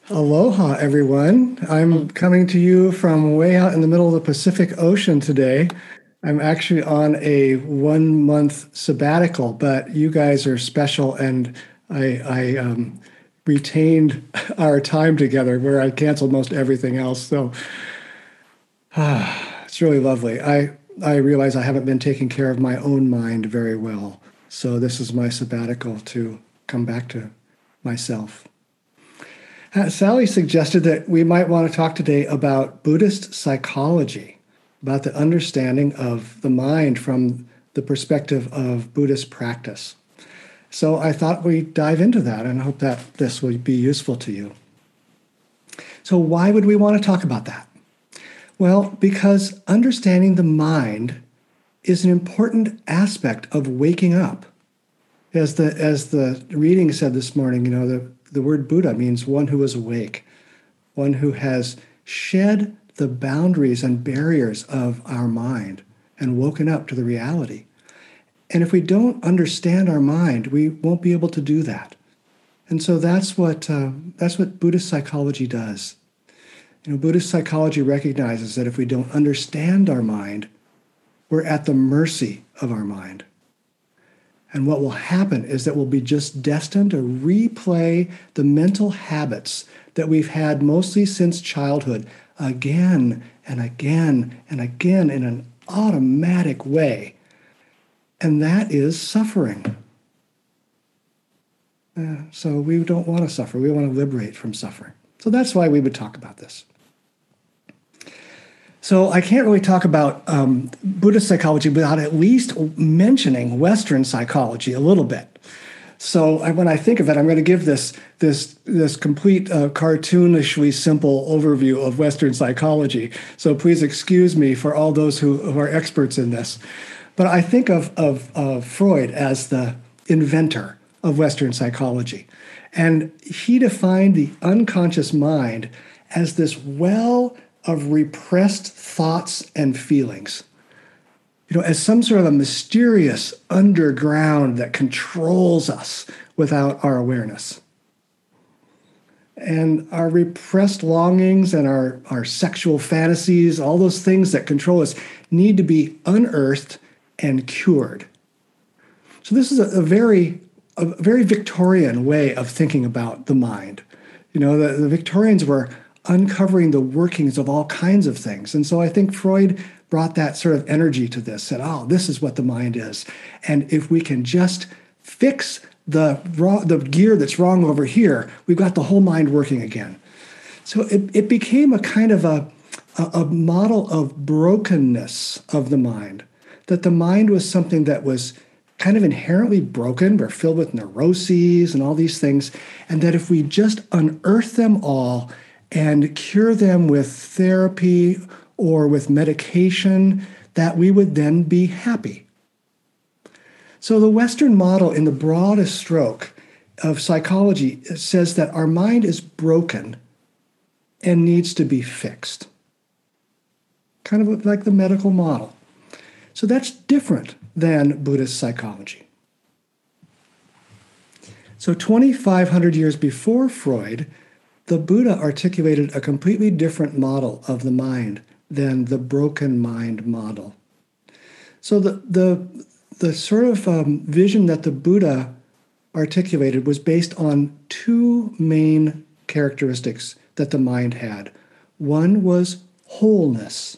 Aloha, everyone. I'm coming to you from way out in the middle of the Pacific Ocean today. I'm actually on a 1 month sabbatical, but you guys are special, and I retained our time together where I canceled most everything else. So it's really lovely. I realize I haven't been taking care of my own mind very well. So this is my sabbatical to come back to myself. Sally suggested that we might want to talk today about Buddhist psychology, about the understanding of the mind from the perspective of Buddhist practice. So I thought we'd dive into that, and I hope that this will be useful to you. So why would we want to talk about that? Well, because understanding the mind is an important aspect of waking up. As the reading said this morning, the word Buddha means one who is awake, one who has shed the boundaries and barriers of our mind and woken up to the reality. And if we don't understand our mind, we won't be able to do that. And so that's what Buddhist psychology does. Buddhist psychology recognizes that if we don't understand our mind, we're at the mercy of our mind. And what will happen is that we'll be just destined to replay the mental habits that we've had mostly since childhood again and again and again in an automatic way. And that is suffering. So we don't want to suffer. We want to liberate from suffering. So that's why we would talk about this. So I can't really talk about Buddhist psychology without at least mentioning Western psychology a little bit. So when I think of it, I'm going to give this complete cartoonishly simple overview of Western psychology. So please excuse me for all those who are experts in this. But I think of Freud as the inventor of Western psychology. And he defined the unconscious mind as this well of repressed thoughts and feelings, as some sort of a mysterious underground that controls us without our awareness. And our repressed longings and our sexual fantasies, all those things that control us, need to be unearthed and cured. So this is a very Victorian way of thinking about the mind. The Victorians were uncovering the workings of all kinds of things. And so I think Freud brought that sort of energy to this, said, this is what the mind is. And if we can just fix the gear that's wrong over here, we've got the whole mind working again. So it became a kind of a model of brokenness of the mind, that the mind was something that was kind of inherently broken. We're filled with neuroses and all these things. And that if we just unearth them all and cure them with therapy or with medication, that we would then be happy. So the Western model, in the broadest stroke of psychology, says that our mind is broken and needs to be fixed. Kind of like the medical model. So that's different than Buddhist psychology. So 2,500 years before Freud, the Buddha articulated a completely different model of the mind than the broken mind model. So the sort of vision that the Buddha articulated was based on two main characteristics that the mind had. One was wholeness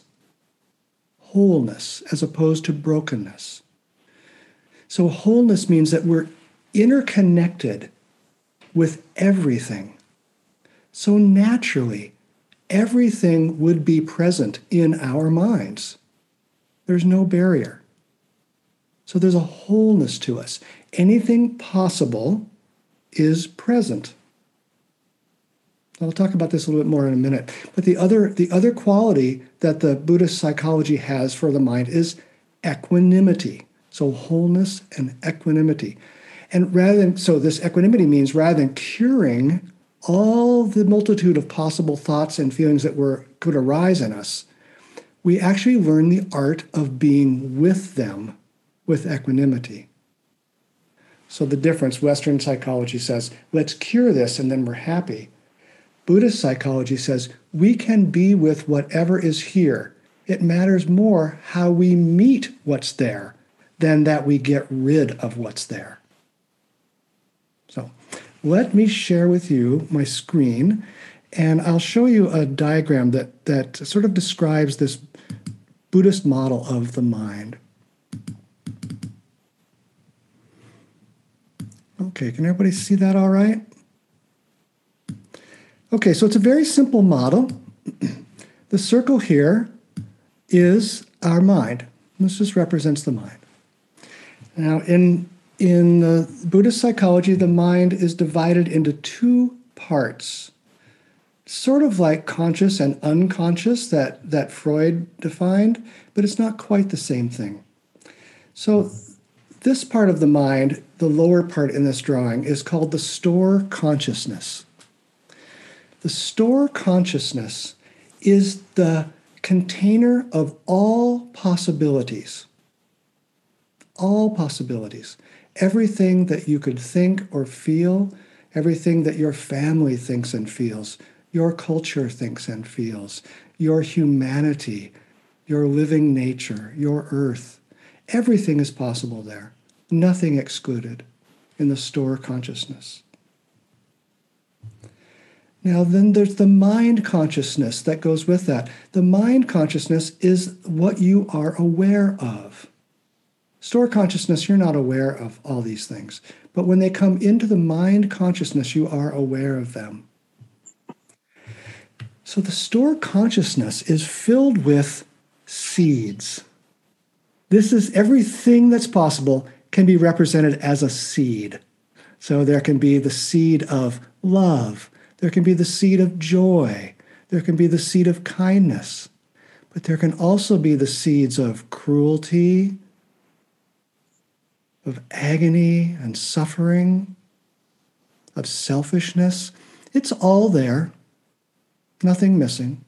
as opposed to brokenness. So wholeness means that we're interconnected with everything. So naturally, everything would be present in our minds. There's no barrier. So there's a wholeness to us. Anything possible is present. I'll talk about this a little bit more in a minute. But the other quality that the Buddhist psychology has for the mind is equanimity. So wholeness and equanimity. And this equanimity means rather than curing all the multitude of possible thoughts and feelings that could arise in us, we actually learn the art of being with them with equanimity. So the difference, Western psychology says, let's cure this and then we're happy. Buddhist psychology says we can be with whatever is here. It matters more how we meet what's there than that we get rid of what's there. So let me share with you my screen, and I'll show you a diagram that sort of describes this Buddhist model of the mind. Okay, can everybody see that all right? Okay, so it's a very simple model. The circle here is our mind. This just represents the mind. Now, in Buddhist psychology, the mind is divided into two parts, sort of like conscious and unconscious that Freud defined, but it's not quite the same thing. So this part of the mind, the lower part in this drawing, is called the store consciousness. The store consciousness is the container of all possibilities. All possibilities. Everything that you could think or feel, everything that your family thinks and feels, your culture thinks and feels, your humanity, your living nature, your earth. Everything is possible there. Nothing excluded in the store consciousness. Now, then there's the mind consciousness that goes with that. The mind consciousness is what you are aware of. Store consciousness, you're not aware of all these things. But when they come into the mind consciousness, you are aware of them. So the store consciousness is filled with seeds. This is everything that's possible can be represented as a seed. So there can be the seed of love. There can be the seed of joy. There can be the seed of kindness. But there can also be the seeds of cruelty, of agony and suffering, of selfishness. It's all there, nothing missing.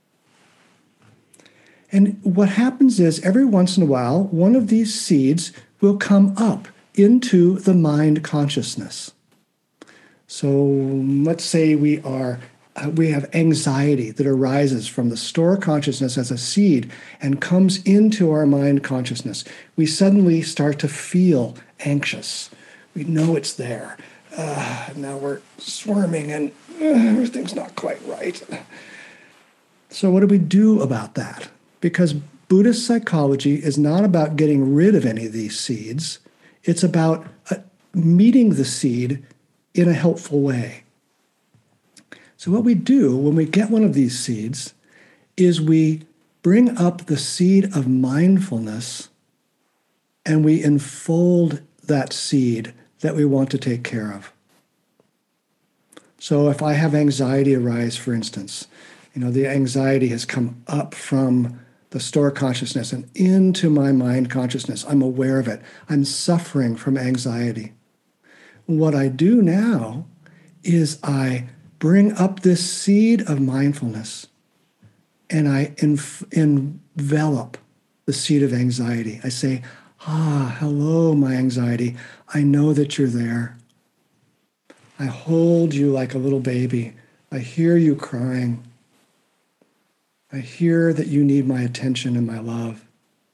And what happens is every once in a while, one of these seeds will come up into the mind consciousness. So let's say we have anxiety that arises from the store consciousness as a seed and comes into our mind consciousness. We suddenly start to feel anxious. We know it's there. Now we're swarming and everything's not quite right. So what do we do about that? Because Buddhist psychology is not about getting rid of any of these seeds. It's about meeting the seed in a helpful way. So what we do when we get one of these seeds is we bring up the seed of mindfulness and we enfold that seed that we want to take care of. So if I have anxiety arise, for instance, the anxiety has come up from the store consciousness and into my mind consciousness. I'm aware of it. I'm suffering from anxiety. What I do now is I bring up this seed of mindfulness and I envelop the seed of anxiety. I say, hello, my anxiety. I know that you're there. I hold you like a little baby. I hear you crying. I hear that you need my attention and my love.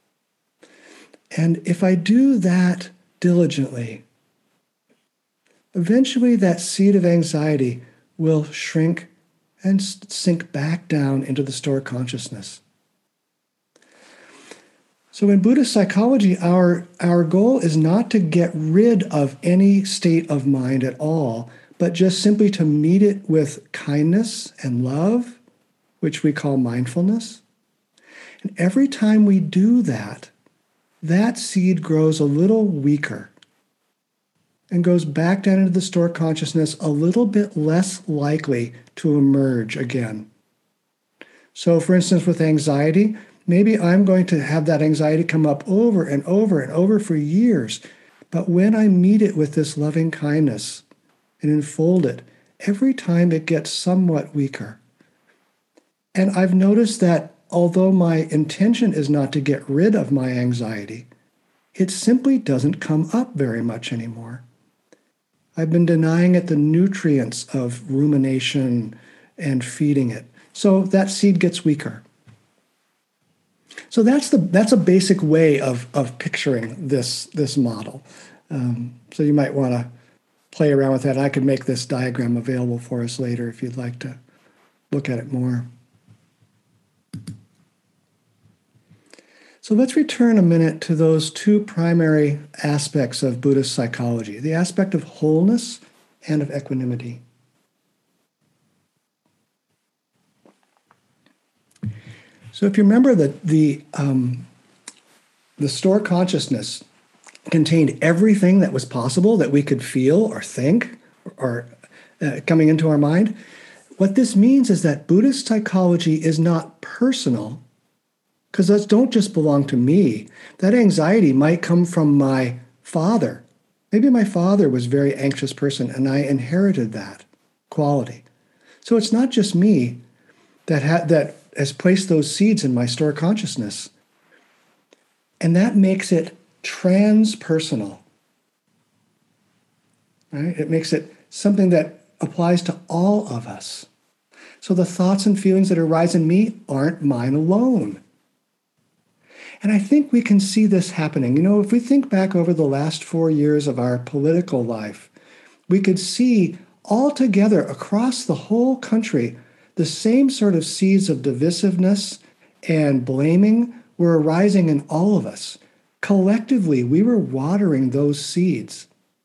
And if I do that diligently, eventually that seed of anxiety will shrink and sink back down into the store consciousness. So in Buddhist psychology, our goal is not to get rid of any state of mind at all, but just simply to meet it with kindness and love, which we call mindfulness. And every time we do that, that seed grows a little weaker and goes back down into the store consciousness, a little bit less likely to emerge again. So for instance, with anxiety, maybe I'm going to have that anxiety come up over and over and over for years. But when I meet it with this loving kindness and enfold it, every time it gets somewhat weaker. And I've noticed that although my intention is not to get rid of my anxiety, it simply doesn't come up very much anymore. I've been denying it the nutrients of rumination and feeding it. So that seed gets weaker. So that's a basic way of picturing this model. So you might want to play around with that. I could make this diagram available for us later if you'd like to look at it more. So let's return a minute to those two primary aspects of Buddhist psychology, the aspect of wholeness and of equanimity. So if you remember that the store consciousness contained everything that was possible that we could feel or think or coming into our mind, what this means is that Buddhist psychology is not personal, because those don't just belong to me. That anxiety might come from my father. Maybe my father was a very anxious person and I inherited that quality. So it's not just me that has placed those seeds in my store consciousness. And that makes it transpersonal. Right? It makes it something that applies to all of us. So the thoughts and feelings that arise in me aren't mine alone. And I think we can see this happening. You know, if we think back over the last 4 years of our political life, we could see all together across the whole country the same sort of seeds of divisiveness and blaming were arising in all of us. Collectively, we were watering those seeds.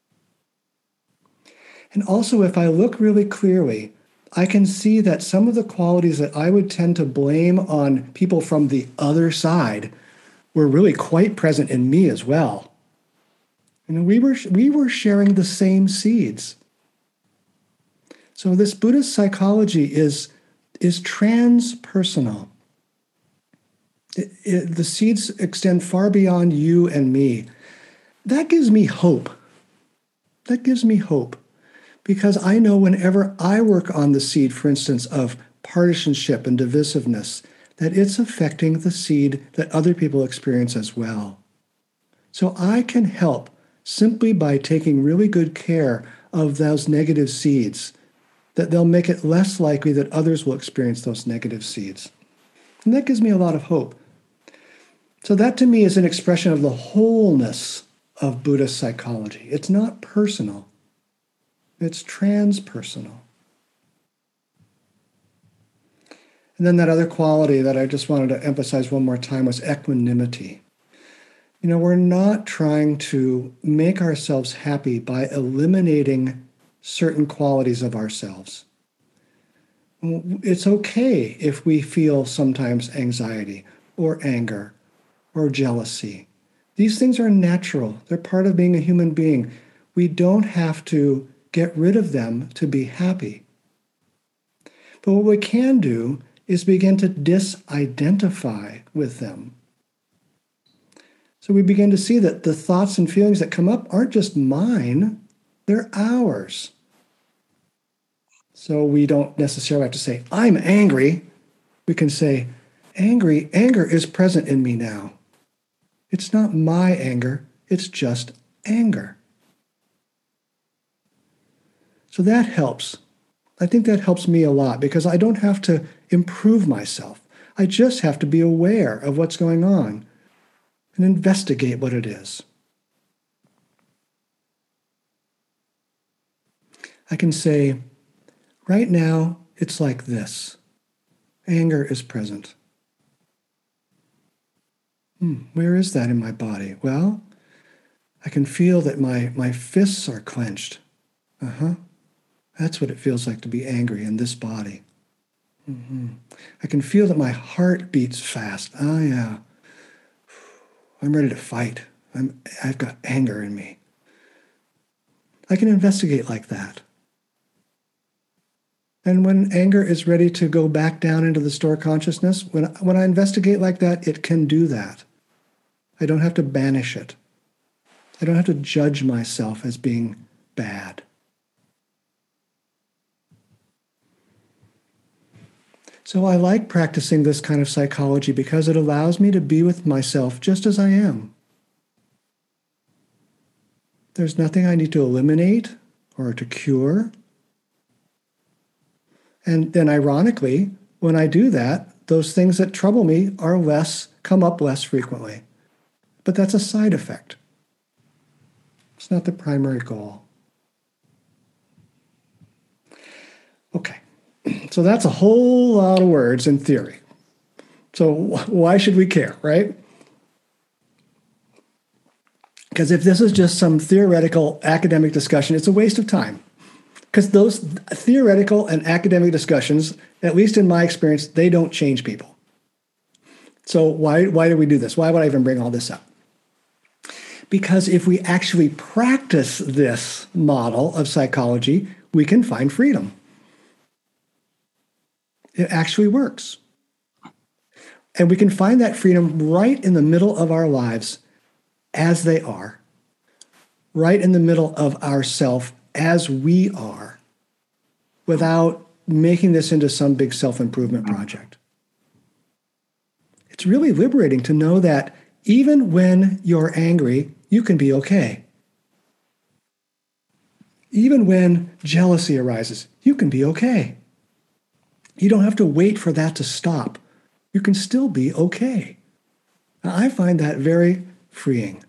And also, if I look really clearly, I can see that some of the qualities that I would tend to blame on people from the other side were really quite present in me as well. And we were sharing the same seeds. So this Buddhist psychology is transpersonal. The seeds extend far beyond you and me. That gives me hope. That gives me hope. Because I know whenever I work on the seed, for instance, of partisanship and divisiveness, that it's affecting the seed that other people experience as well. So I can help simply by taking really good care of those negative seeds, that they'll make it less likely that others will experience those negative seeds. And that gives me a lot of hope. So that to me is an expression of the wholeness of Buddhist psychology. It's not personal. It's transpersonal. And then that other quality that I just wanted to emphasize one more time was equanimity. You know, we're not trying to make ourselves happy by eliminating certain qualities of ourselves. It's okay if we feel sometimes anxiety or anger or jealousy. These things are natural. They're part of being a human being. We don't have to get rid of them to be happy. But what we can do is begin to disidentify with them. So we begin to see that the thoughts and feelings that come up aren't just mine, they're ours. So we don't necessarily have to say, I'm angry. We can say, anger is present in me now. It's not my anger, it's just anger. So that helps. I think that helps me a lot because I don't have to improve myself. I just have to be aware of what's going on and investigate what it is. I can say, right now, it's like this. Anger is present. Where is that in my body? Well, I can feel that my fists are clenched. That's what it feels like to be angry in this body. I can feel that my heart beats fast. Oh, yeah. I'm ready to fight. I've got anger in me. I can investigate like that. And when anger is ready to go back down into the store consciousness, when I investigate like that, it can do that. I don't have to banish it. I don't have to judge myself as being bad. So I like practicing this kind of psychology because it allows me to be with myself just as I am. There's nothing I need to eliminate or to cure. And then ironically, when I do that, those things that trouble me come up less frequently. But that's a side effect. It's not the primary goal. Okay, so that's a whole lot of words in theory. So why should we care, right? Because if this is just some theoretical academic discussion, it's a waste of time. Because those theoretical and academic discussions, at least in my experience, they don't change people. So why do we do this? Why would I even bring all this up? Because if we actually practice this model of psychology, we can find freedom. It actually works. And we can find that freedom right in the middle of our lives as they are, right in the middle of ourself as we are, without making this into some big self-improvement project. It's really liberating to know that even when you're angry, you can be okay. Even when jealousy arises, you can be okay. You don't have to wait for that to stop. You can still be okay. Now, I find that very freeing.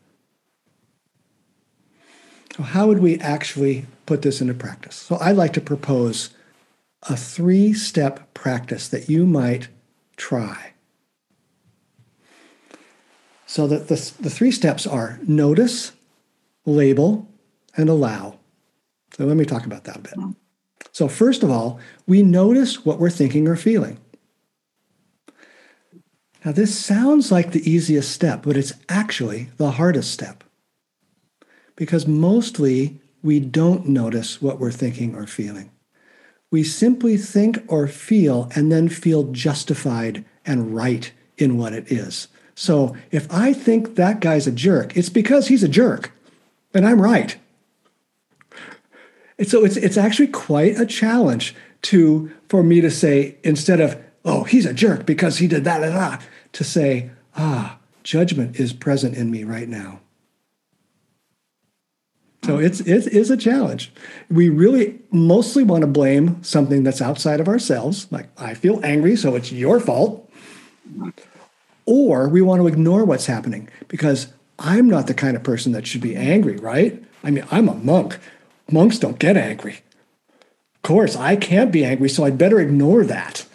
So how would we actually put this into practice? So I'd like to propose a 3-step practice that you might try. So that the 3 steps are notice, label, and allow. So let me talk about that a bit. So first of all, we notice what we're thinking or feeling. Now this sounds like the easiest step, but it's actually the hardest step. Because mostly we don't notice what we're thinking or feeling. We simply think or feel and then feel justified and right in what it is. So if I think that guy's a jerk, it's because he's a jerk, and I'm right. And so it's actually quite a challenge for me to say, instead of, oh, he's a jerk because he did that, to say, judgment is present in me right now. So it is a challenge. We really mostly want to blame something that's outside of ourselves, like I feel angry, so it's your fault. Or we want to ignore what's happening because I'm not the kind of person that should be angry, right? I mean, I'm a monk. Monks don't get angry. Of course, I can't be angry, so I'd better ignore that.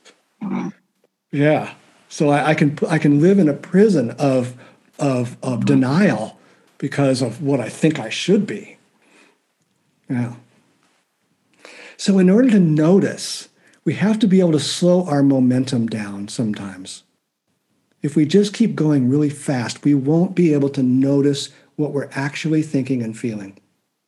Yeah. So I can live in a prison of denial because of what I think I should be. Yeah. So in order to notice, we have to be able to slow our momentum down sometimes. If we just keep going really fast, we won't be able to notice what we're actually thinking and feeling.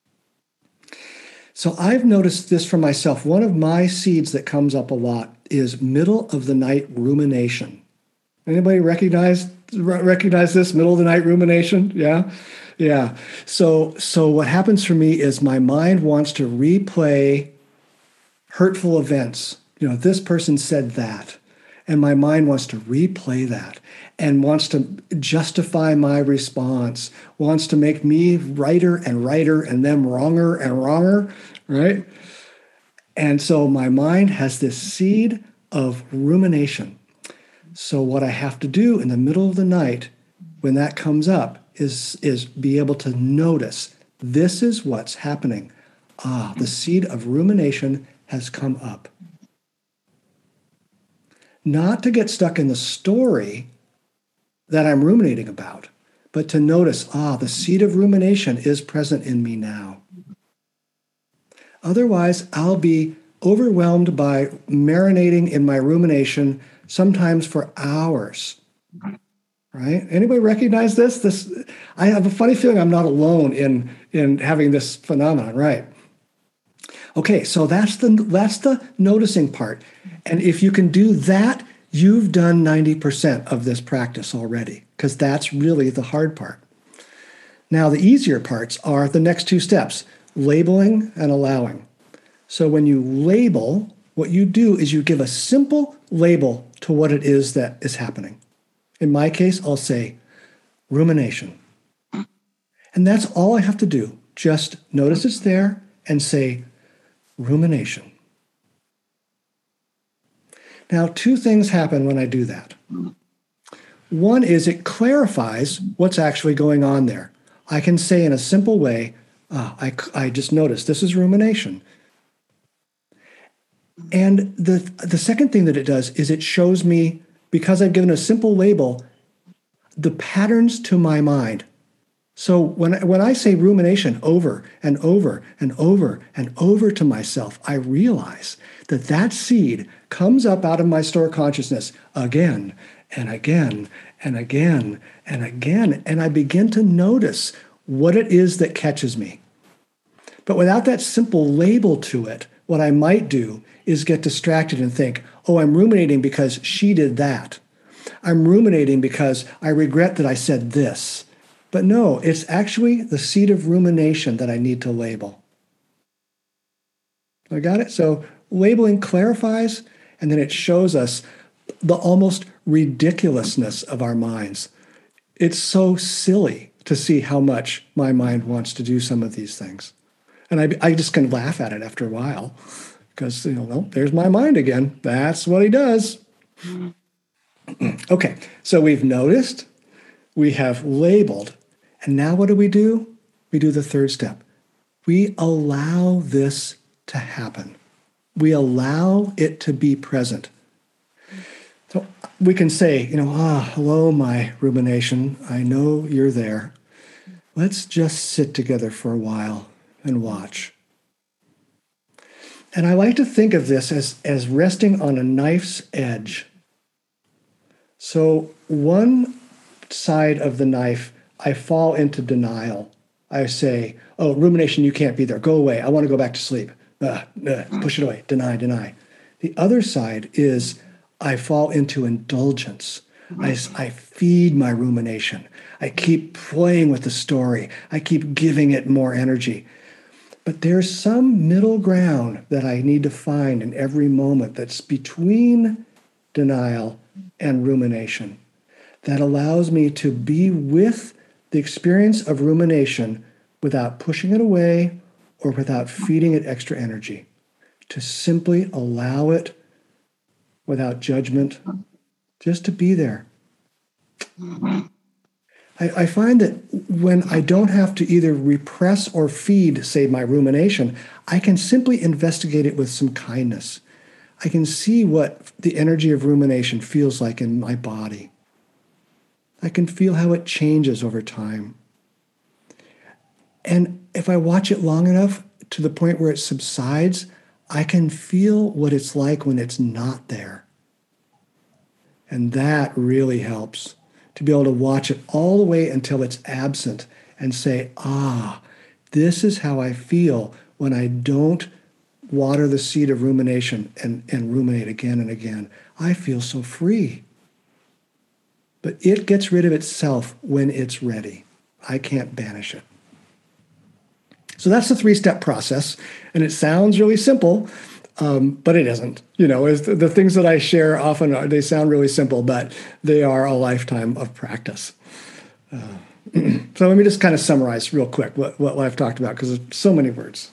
So I've noticed this for myself. One of my seeds that comes up a lot is middle of the night rumination. Anybody recognize this middle of the night rumination? Yeah. Yeah. So what happens for me is my mind wants to replay hurtful events. This person said that. And my mind wants to replay that and wants to justify my response, wants to make me righter and them wronger and wronger, right? And so my mind has this seed of rumination. So what I have to do in the middle of the night when that comes up is be able to notice this is what's happening. The seed of rumination has come up. Not to get stuck in the story that I'm ruminating about, but to notice, the seed of rumination is present in me now. Otherwise, I'll be overwhelmed by marinating in my rumination, sometimes for hours. Right? Anybody recognize this? I have a funny feeling I'm not alone in having this phenomenon, right? Okay, so that's the noticing part. And if you can do that, you've done 90% of this practice already, because that's really the hard part. Now, the easier parts are the next 2 steps, labeling and allowing. So when you label, what you do is you give a simple label to what it is that is happening. In my case, I'll say rumination. And that's all I have to do. Just notice it's there and say rumination. Now, two things happen when I do that. One is it clarifies what's actually going on there. I can say in a simple way, I just noticed this is rumination. And the second thing that it does is it shows me, because I've given a simple label, the patterns to my mind. So when I say rumination over and over and over and over to myself, I realize that that seed comes up out of my store consciousness again and again and again and again. And I begin to notice what it is that catches me. But without that simple label to it, what I might do is get distracted and think, oh, I'm ruminating because she did that. I'm ruminating because I regret that I said this. But no, it's actually the seed of rumination that I need to label. I got it? So labeling clarifies, and then it shows us the almost ridiculousness of our minds. It's so silly to see how much my mind wants to do some of these things. And I just can laugh at it after a while because, well, there's my mind again. That's what he does. Okay, so we've noticed, we have labeled, and now what do? We do the third step. We allow this to happen. We allow it to be present. So we can say, hello, my rumination. I know you're there. Let's just sit together for a while and watch. And I like to think of this as resting on a knife's edge. So one side of the knife, I fall into denial. I say, oh, rumination, you can't be there. Go away. I want to go back to sleep. Push it away. Deny. The other side is I fall into indulgence. I feed my rumination. I keep playing with the story. I keep giving it more energy. But there's some middle ground that I need to find in every moment that's between denial and rumination that allows me to be with the experience of rumination without pushing it away or without feeding it extra energy, to simply allow it without judgment, just to be there. I find that when I don't have to either repress or feed, say, my rumination, I can simply investigate it with some kindness. I can see what the energy of rumination feels like in my body. I can feel how it changes over time. And if I watch it long enough to the point where it subsides, I can feel what it's like when it's not there. And that really helps, to be able to watch it all the way until it's absent and say, this is how I feel when I don't water the seed of rumination and ruminate again and again. I feel so free. But it gets rid of itself when it's ready. I can't banish it. So that's the 3-step process. And it sounds really simple, but it isn't. The things that I share often, they sound really simple, but they are a lifetime of practice. So let me just kind of summarize real quick what I've talked about, because there's so many words.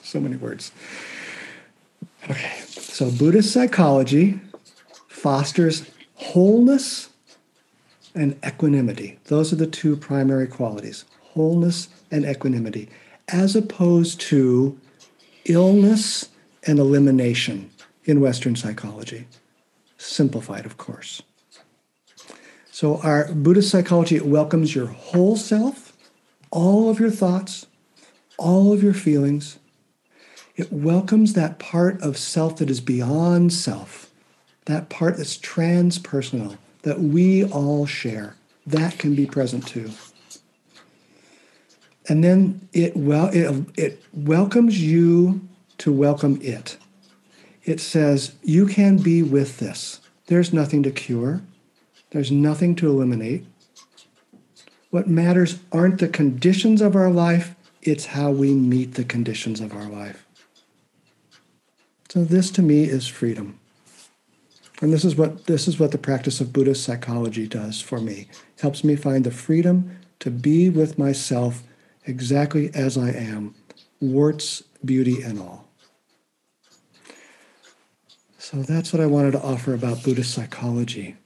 Okay, so Buddhist psychology fosters wholeness and equanimity. Those are the two primary qualities, wholeness and equanimity, as opposed to illness and elimination in Western psychology. Simplified, of course. So our Buddhist psychology, it welcomes your whole self, all of your thoughts, all of your feelings. It welcomes that part of self that is beyond self, that part that's transpersonal, that we all share. That can be present too. And then it welcomes you to welcome it. It says, you can be with this. There's nothing to cure. There's nothing to eliminate. What matters aren't the conditions of our life, it's how we meet the conditions of our life. So this to me is freedom. And this is what the practice of Buddhist psychology does for me. It helps me find the freedom to be with myself exactly as I am, warts, beauty, and all. So that's what I wanted to offer about Buddhist psychology.